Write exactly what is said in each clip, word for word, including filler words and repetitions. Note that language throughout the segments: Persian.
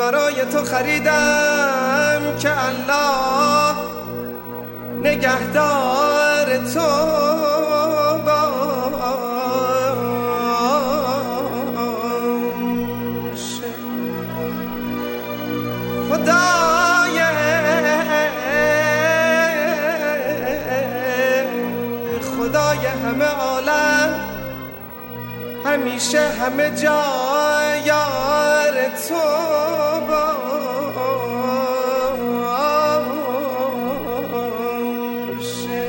برای تو خریدم که الله نگهدار تو باشه. خدای خدای همه عالم همیشه همه جا یار تو باشه.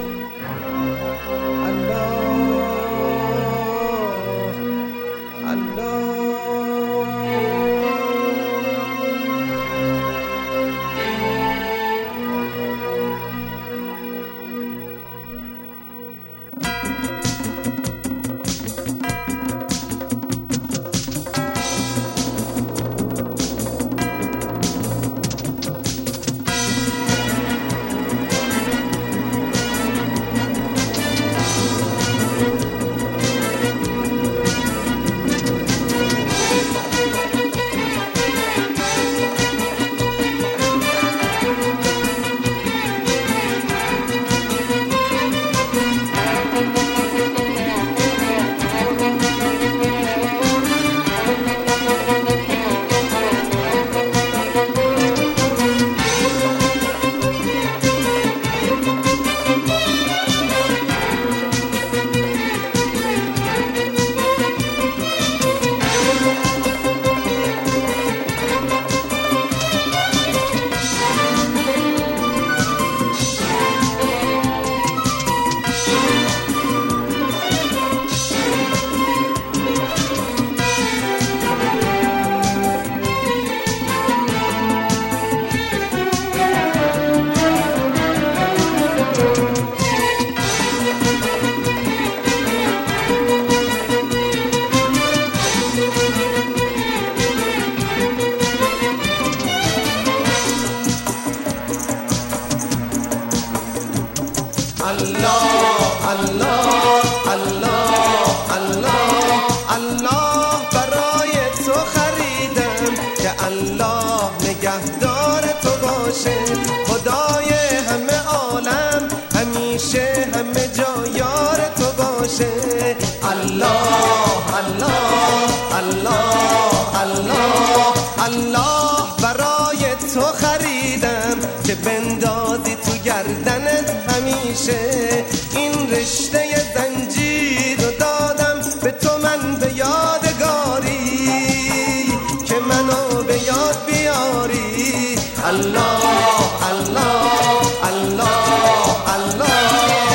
الله الله الله الله الله الله الله برای تو خریدم که الله نگهدار تو باشه. خدای همه عالم همیشه همه جا یار تو باشه. الله الله الله الله الله برای تو خریدم که بندازی تو گردنت همیشه. این رشته زنجیر رو دادم به تو من به یادگاری که منو به یاد بیاری. الله الله الله الله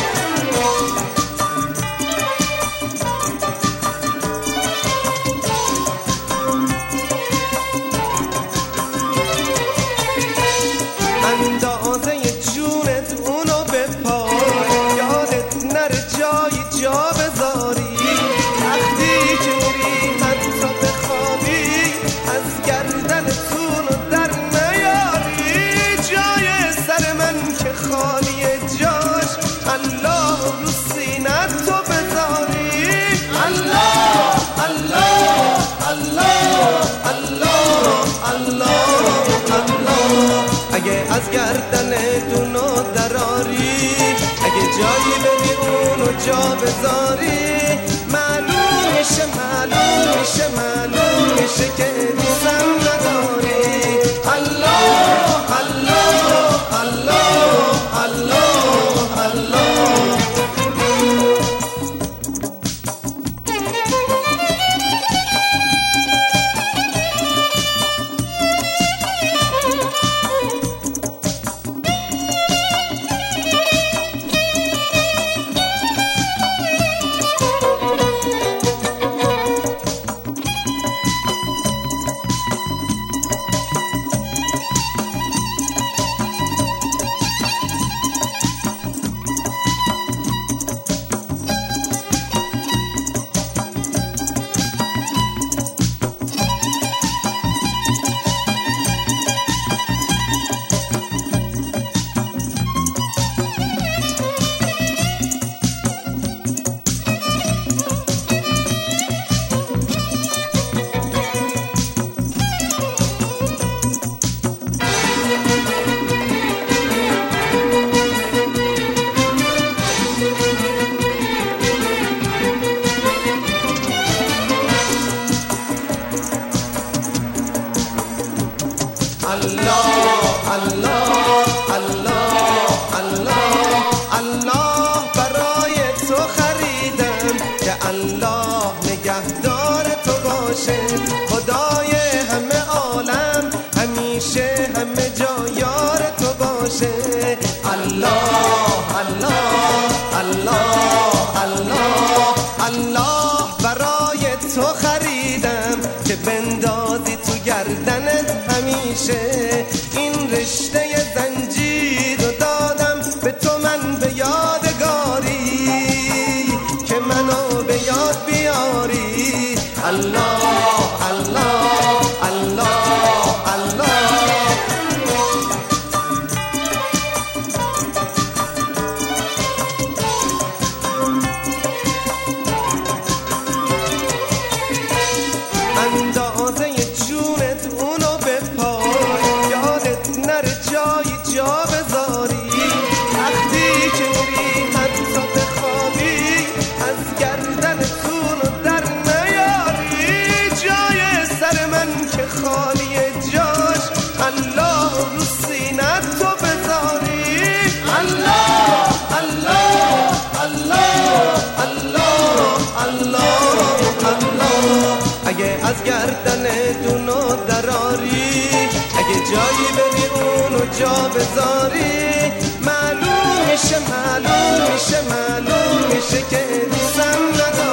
اندازه جونت اونو بپا یادت نره جایی جا بذاری. وقتی که میری حتی بخوابی از گردنتونو در نیاری. جای سر من که خالیه جاش الله رو سینت تو بذاری. الله الله الله الله الله الله اگه از گردن دونو دراری، اگه جایی بری اونو جا بذاری، معلوم میشه معلوم میشه معلوم میشه که دوستم نداری. الله الله الله الله الله الله الله الله الله الله برای تو خریدم که الله نگهدار تو باشه خدای همه عالم همیشه همه جا یار تو باشه الله الله الله الله الله برای تو خریدم که بندازی تو گردنت همیشه این رشته زنجیر رو دادم به تو من به یادگاری که منو به یاد بیاری الله الله الله الله اندازه جونت اونو بپای یادت نره جایی جا بذاری وقتی که میری حتی بخوابی از گردنتونو در نیاری جای سر من که خالیه جاش الله رو سینت تو بذاری الله الله الله الله الله الله اگه از گردن دونو دراری اگه جایی بری اونو جا بذاری معلوم میشه معلوم میشه معلوم میشه که دوستم نداری